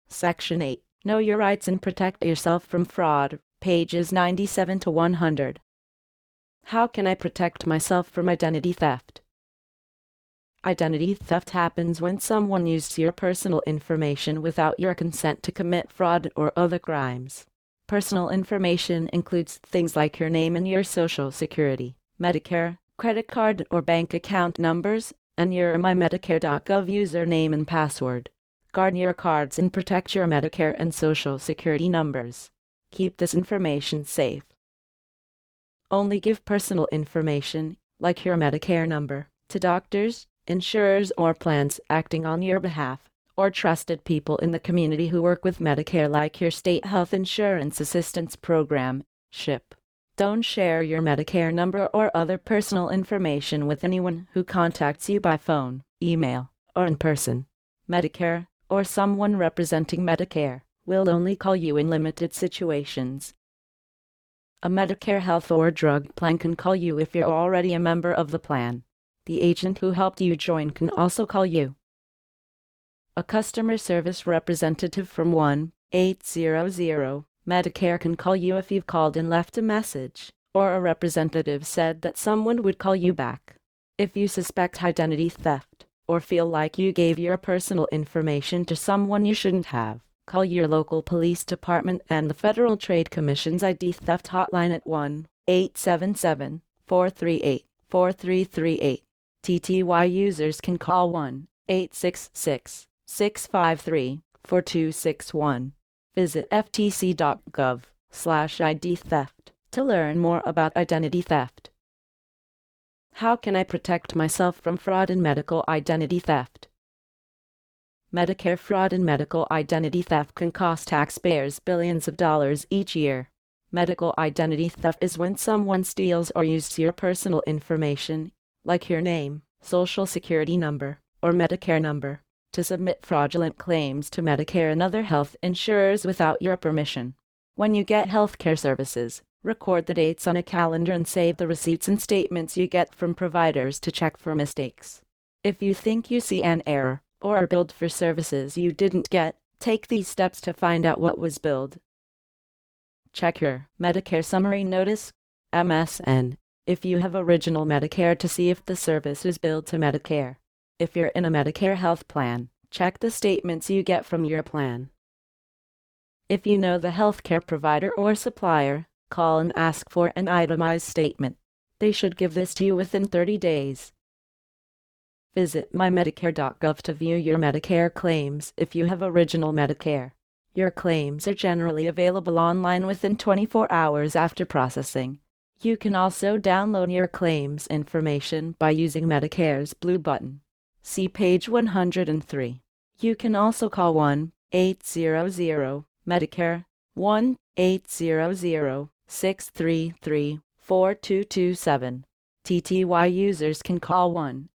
Section 8. Know your rights and protect yourself from fraud. Pages 97 to 100. How can I protect myself from identity theft? Identity theft happens when someone uses your personal information without your consent to commit fraud or other crimes. Personal information includes things like your name and your social security, Medicare, credit card or bank account numbers, and your MyMedicare.gov username and password. Guard your cards and protect your Medicare and social security numbers. Keep this information safe. Only give personal information, like your Medicare number, to doctors, insurers or plans acting on your behalf, or trusted people in the community who work with Medicare like your State Health Insurance Assistance Program, SHIP. Don't share your Medicare number or other personal information with anyone who contacts you by phone, email, or in person. Medicare, or someone representing Medicare, will only call you in limited situations. A Medicare health or drug plan can call you if you're already a member of the plan. The agent who helped you join can also call you. A customer service representative from 1-800-Medicare can call you if you've called and left a message, or a representative said that someone would call you back. If you suspect identity theft, or feel like you gave your personal information to someone you shouldn't have, call your local police department and the Federal Trade Commission's ID theft hotline at 1-877-438-4338. TTY users can call 1-866-653-4261. Visit ftc.gov/ID theft to learn more about identity theft. How can I protect myself from fraud and medical identity theft? Medicare fraud and medical identity theft can cost taxpayers billions of dollars each year. Medical identity theft is when someone steals or uses your personal information, like your name, social security number, or Medicare number, to submit fraudulent claims to Medicare and other health insurers without your permission. When you get healthcare services, record the dates on a calendar and save the receipts and statements you get from providers to check for mistakes. If you think you see an error, or are billed for services you didn't get, take these steps to find out what was billed. Check your Medicare Summary Notice, MSN, if you have original Medicare to see if the service is billed to Medicare. If you're in a Medicare health plan, check the statements you get from your plan. If you know the healthcare provider or supplier, call and ask for an itemized statement. They should give this to you within 30 days. Visit MyMedicare.gov to view your Medicare claims if you have original Medicare. Your claims are generally available online within 24 hours after processing. You can also download your claims information by using Medicare's Blue button. See page 103. You can also call 1-800-Medicare, 1-800-633-4227. TTY users can call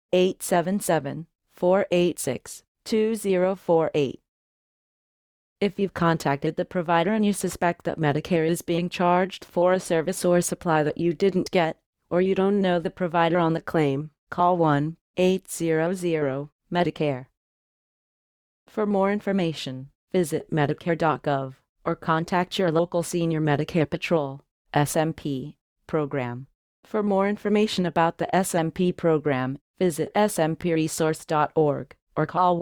1-877-486-2048. If you've contacted the provider and you suspect that Medicare is being charged for a service or supply that you didn't get, or you don't know the provider on the claim, call 1-800-Medicare. For more information, visit Medicare.gov or contact your local Senior Medicare Patrol (SMP) program. For more information about the SMP program, visit smpresource.org or call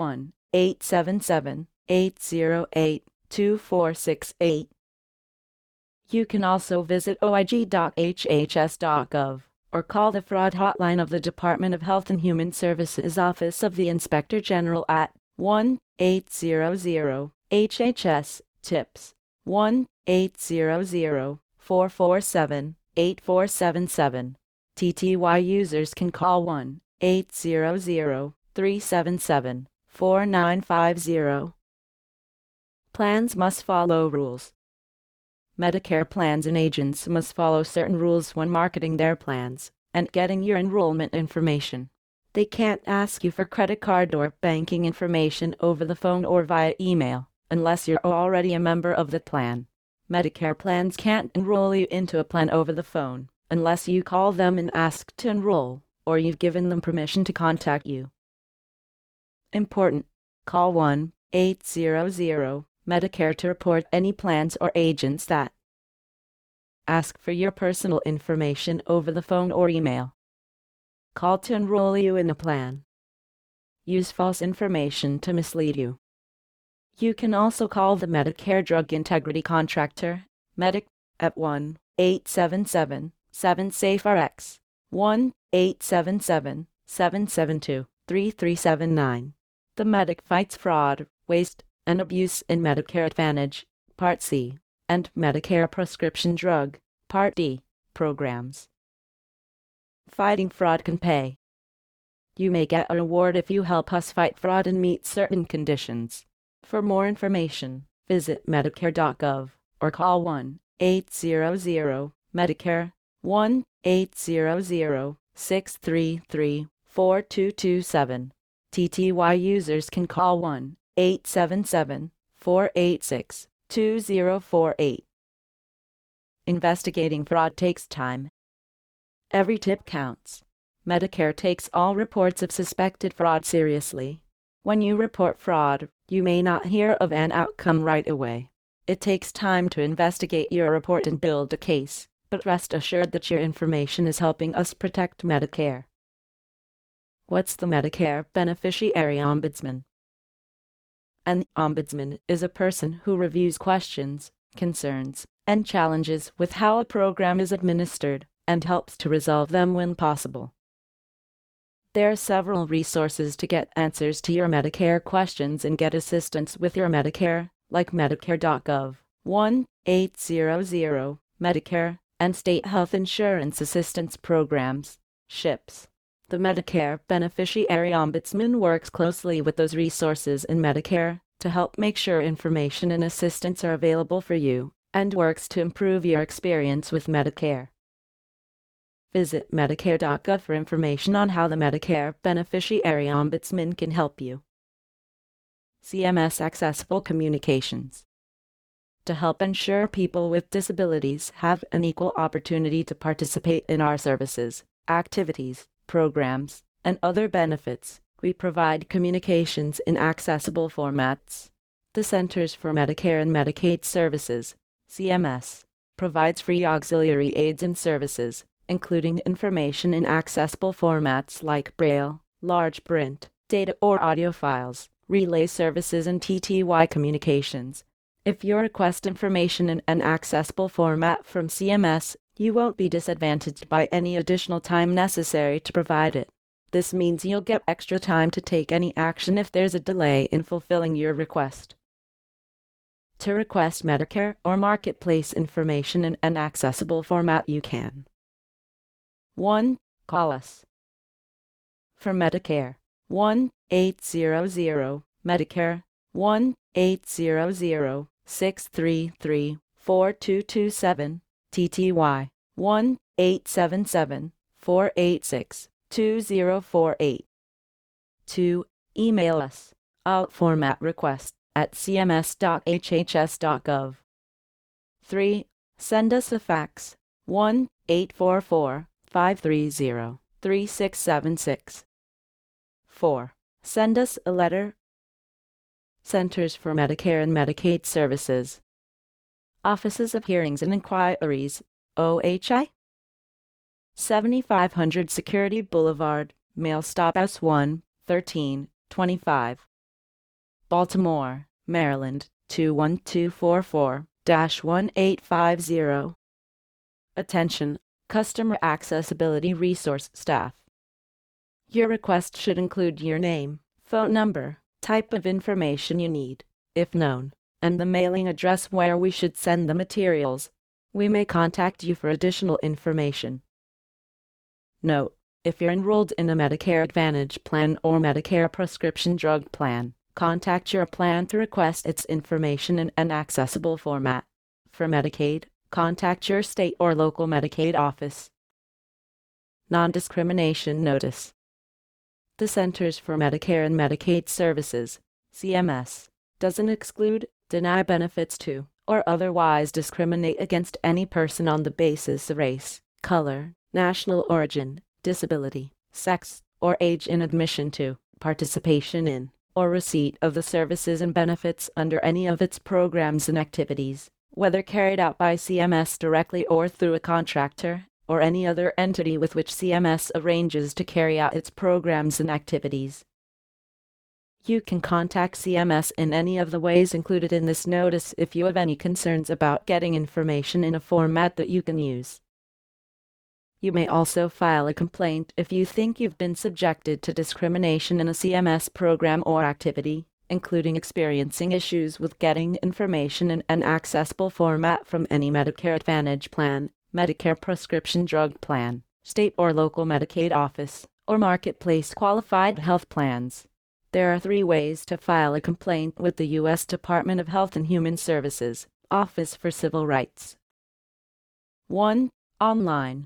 1-877-808-2468. You can also visit oig.hhs.gov or call the fraud hotline of the Department of Health and Human Services Office of the Inspector General at 1-800-HHS-TIPS, 1-800-447-8477. TTY users can call 1-800-377-4950. Plans must follow rules. Medicare plans and agents must follow certain rules when marketing their plans and getting your enrollment information. They can't ask you for credit card or banking information over the phone or via email, unless you're already a member of the plan. Medicare plans can't enroll you into a plan over the phone, unless you call them and ask to enroll, or you've given them permission to contact you. Important. Call 1-800-Medicare Medicare to report any plans or agents that ask for your personal information over the phone or email. Call to enroll you in a plan. Use false information to mislead you. You can also call the Medicare Drug Integrity Contractor, MEDIC, at 1-877-7-SAFE-RX, 1-877-772-3379. The MEDIC fights fraud, waste, and abuse in Medicare Advantage, Part C, and Medicare Prescription Drug, Part D, programs. Fighting fraud can pay. You may get a reward if you help us fight fraud and meet certain conditions. For more information, visit Medicare.gov or call 1-800-MEDICARE, 1-800-633-4227. TTY users can call 1-877-486-2048. Investigating fraud takes time. Every tip counts. Medicare takes all reports of suspected fraud seriously. When you report fraud, you may not hear of an outcome right away. It takes time to investigate your report and build a case, but rest assured that your information is helping us protect Medicare. What's the Medicare Beneficiary Ombudsman? An ombudsman is a person who reviews questions, concerns, and challenges with how a program is administered and helps to resolve them when possible. There are several resources to get answers to your Medicare questions and get assistance with your Medicare, like Medicare.gov, 1-800-MEDICARE, and State Health Insurance Assistance Programs, SHIPS. The Medicare Beneficiary Ombudsman works closely with those resources in Medicare to help make sure information and assistance are available for you, and works to improve your experience with Medicare. Visit Medicare.gov for information on how the Medicare Beneficiary Ombudsman can help you. CMS Accessible Communications. To help ensure people with disabilities have an equal opportunity to participate in our services, activities, programs, and other benefits, we provide communications in accessible formats. The Centers for Medicare and Medicaid Services, CMS, provides free auxiliary aids and services, including information in accessible formats like Braille, large print, data or audio files, relay services, and TTY communications. If you request information in an accessible format from CMS, you won't be disadvantaged by any additional time necessary to provide it. This means you'll get extra time to take any action if there's a delay in fulfilling your request. To request Medicare or Marketplace information in an accessible format, you can 1. Call us. For Medicare, 1-800-MEDICARE, 1-800-633-4227, TTY, 1-877-486-2048. 2. Email us, outformatrequest@cms.hhs.gov. 3. Send us a fax, 1-844-530-3676. 4. Send us a letter. Centers for Medicare and Medicaid Services. Offices of Hearings and Inquiries, OHI. 7500 Security Boulevard, Mail Stop House 1, 1325. Baltimore, Maryland, 21244-1850. Attention, Customer Accessibility Resource Staff. Your request should include your name, phone number, type of information you need, if known, and the mailing address where we should send the materials. We may contact you for additional information. Note: if you're enrolled in a Medicare Advantage plan or Medicare Prescription Drug plan, contact your plan to request its information in an accessible format. For Medicaid, contact your state or local Medicaid office. Non-discrimination notice. The Centers for Medicare and Medicaid Services, CMS, doesn't exclude, deny benefits to, or otherwise discriminate against any person on the basis of race, color, national origin, disability, sex, or age in admission to, participation in, or receipt of the services and benefits under any of its programs and activities, whether carried out by CMS directly or through a contractor, or any other entity with which CMS arranges to carry out its programs and activities. You can contact CMS in any of the ways included in this notice if you have any concerns about getting information in a format that you can use. You may also file a complaint if you think you've been subjected to discrimination in a CMS program or activity, including experiencing issues with getting information in an accessible format from any Medicare Advantage plan, Medicare prescription drug plan, state or local Medicaid office, or marketplace qualified health plans. There are 3 ways to file a complaint with the U.S. Department of Health and Human Services, Office for Civil Rights. 1. Online.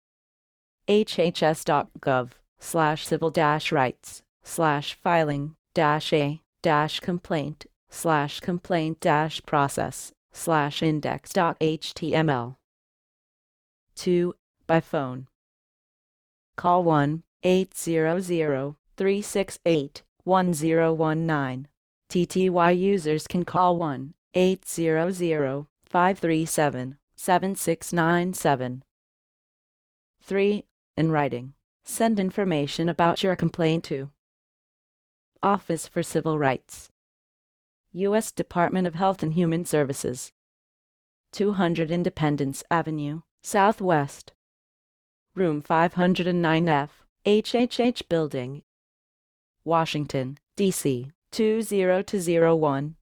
hhs.gov/civil-rights/filing-a-complaint-process/index.html. 2. By phone. Call 1-800-368-1019. TTY users can call 1-800-537-7697. 3. In writing. Send information about your complaint to Office for Civil Rights, U.S. Department of Health and Human Services, 200 Independence Avenue, Southwest, Room 509F, HHH Building, Washington, D.C. 20201.